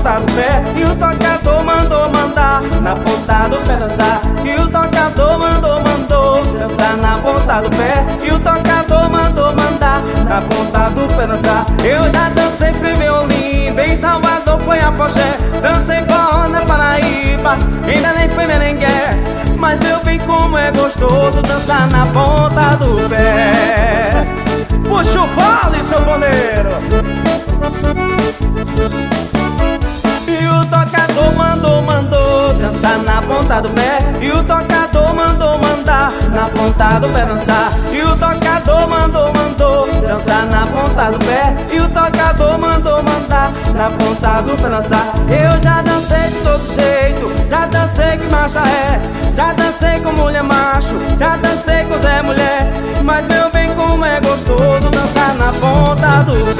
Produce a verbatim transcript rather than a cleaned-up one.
ponta do pé. E o tocador mandou mandar na ponta do pé dançar. E o tocador mandou, mandou dançar na ponta do pé. E o tocador mandou mandar na ponta do pé dançar. Eu já dancei freeway Olinda, em Salvador foi a Foché. Dancei forró na Paraíba, ainda nem foi merengue. Mas meu bem, como é gostoso dançar na ponta do pé. Puxa o vale, seu pandeiro. E o tocador mandou, mandou dançar na ponta do pé. E o tocador mandou mandar na ponta do pé dançar. E o tocador mandou, mandou dançar na ponta do pé. E o tocador mandou mandar na ponta do pé dançar. Eu já dancei de todo jeito, já dancei que marcha é, já dancei com mulher macho, já dancei com Zé mulher. Mas meu bem, como é gostoso dançar na ponta do